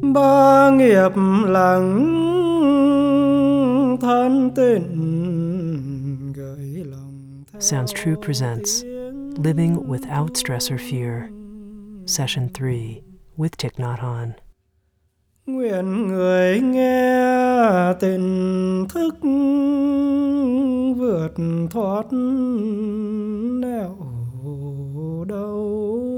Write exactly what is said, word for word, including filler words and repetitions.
ba nghiệp lặng than tình gửi lòng. Sounds True presents Living Without Stress or Fear, Session three, with Thich Nhat Hanh. Nguyện người nghe tình thức vượt thoát nẻo đau.